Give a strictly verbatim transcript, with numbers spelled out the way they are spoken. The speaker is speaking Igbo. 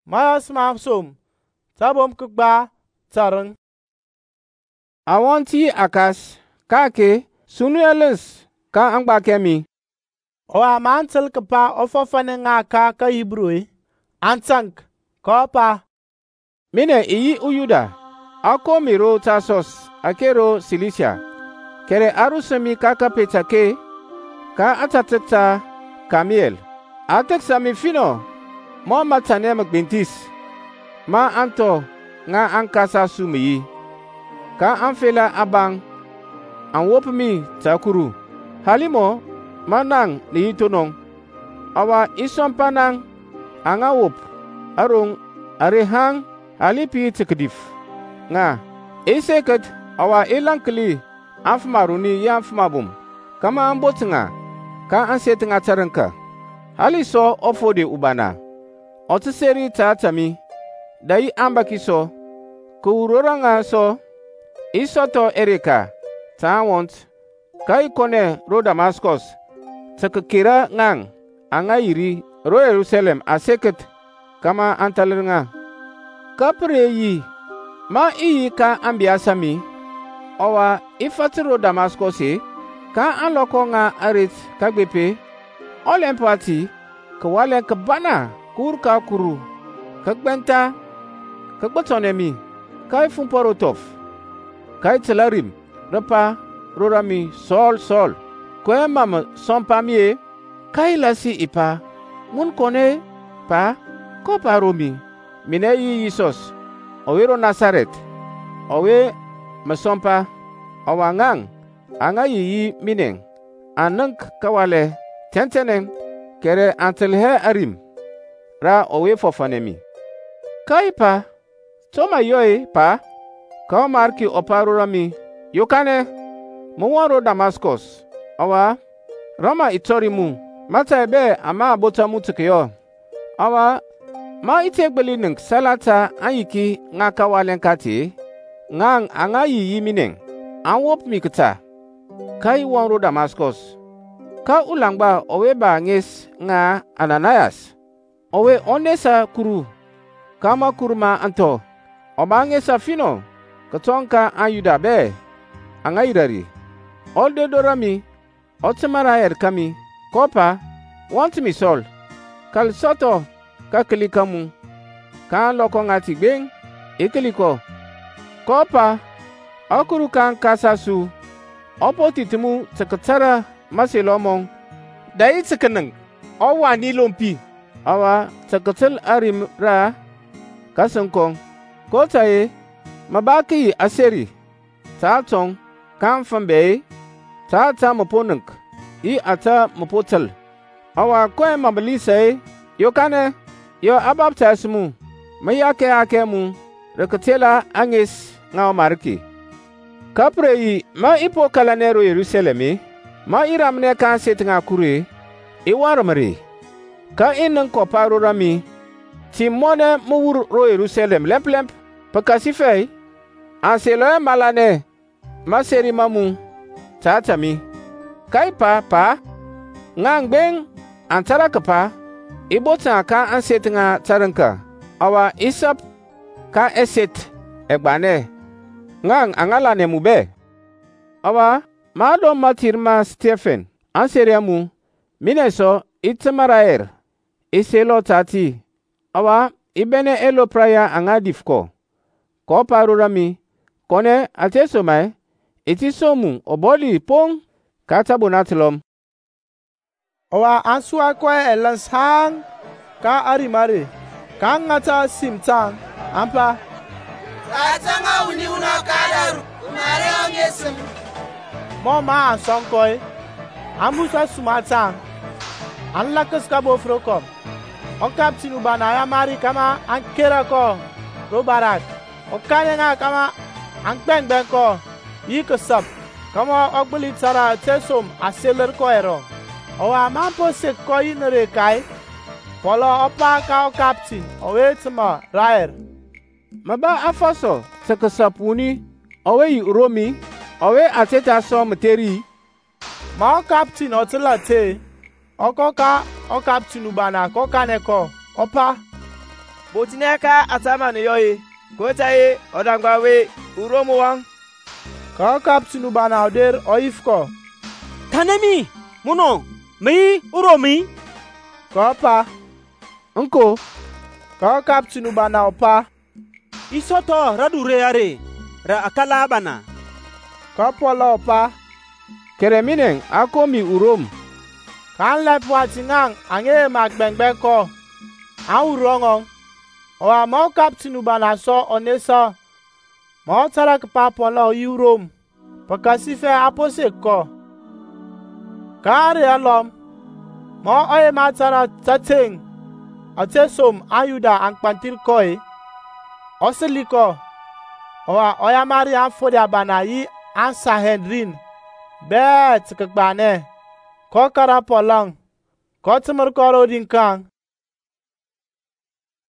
Mayas ma som tabom kugba tarang. Awonti akas kake sunuelus ka angba kemi. O amantel kapa ofofane nga ka ka Hebrew antank kopa. Mine iyi uyuda ako miro Tarsus akero Cilicia kere arusemi kaka petake ka atatekta Kamiel atek sami fino mo matane magbintis ma anto nga ankasa sumiyi ka anfela abang an wopmi takuru halimo manang ni tonong awa isompanang anga wop arong arehang alipi tikdif nga iseket awa ilankli afmaruni yamfmabum kama ambotinga ka ansetinga taranka haliso ofode ubana otiseri tatami dai ambakiso kuuroranga so isoto erika tawont kai kone ro Damascus takakira ngang anga yiri ro Jerusalem aseket kama antalernga kapreyi ma iyi ka ambiasami owa ifatiro Damascus ka anloko nga arit kagbepe olempati kwale kabana kurka kuru kagbenta kagbatonemi kai fumporotov kai telarim rapa rorami sol sol kwe mama sompamie kai lasi ipa mun kone pa ko paromi mine yi Yisos owero Nazaret owe masompa awangang anga yi mineng anang kawale tentenen kere antelhe arim ra owe fofanemi kai pa toma yoy pa ka marki oparurami yokane muwaro Damascus awa rama itorimu mata be ama botamu tikyo awa ma itegbeli ning salata ayiki nga kawalen kati ngang anga yi mineng anwop mikta kai wonro Damascus ka ulangba owe ba ngis nga Ananias owe onesa kuru kama kurma anto oba ngesa fino katonka ayuda be anga irari olde dorami otimara yer kami kopa want mi sol kal soto ka klikamu kan loko ngati gbeng ekeliko kopa akuru kan kasasu opotitimu takatara maselomong dai tsakanang owani lompi awa takatal arim ra kasankong kotaye mabaki aseri tatong kan fambe tata maponunk i ata mapotal awa kwe mabalisay yokane yo abaptasmu mayake ake mu rekatela angis ngaw marki kapreyi ma ipo kalanero Yerusalemi ma iramne kan setinga kure iwarmari ka inan ko parorami timone muwur ro Yerusalem lemp lemp pakasifei anselo malane maseri mamu tatami kai pa pa ngangbeng antara kapa ibota ka ansetinga taranka awa isap ka eset egbane ngang angalane mube awa mado matirma Stephen anseriamu mineso itmaraer iselo tati awa ibene elo praya angadifko ko parurami kone ateso mai itisomu oboli pong katabonatlom Owa ansua kwe elans hang ka arimare ka ngata simtang ampa Atanga uni una kadaru umare ongesem mo ma ansonkoi ambusa sumatang anlakas ka bofrokom o kaptinu bana ya mari kama ankera ko robarak o kanenga kama ankbengbeng ko yikasap kama ogbuli tara tesom aseler ko ero owa mampo se ko inere kai polo opa ka o kaptin o wetma raer maba afaso sakasapuni owe Romi owe ateta so mteri ma o kaptin otila te okoka o kaptin ubana koka neko opa botineka atama ni yoyi kotaye odangbawe uromu wang. Ka kaptinu bana oder oifko. Tanemi muno mi uromi. Ka pa. Unko. Ka kaptinu bana opa. Isoto radure are ra akala bana. Ka pola opa. Kereminen ako mi urom. Kan lep watingang ange magbengbe ko. An urongong. Owa mo kaptinu bana so onesa. Mo tara kpa pola o urom. Pakasife apose ko. Kare alom. Mo oye matara tateng. Atesom ayuda ang pantil koi. Oseliko. Owa oya mari an fodi abana yi an Sanhedrin. Bet kekbane. Ko kara polang. Ko timur koro din kang.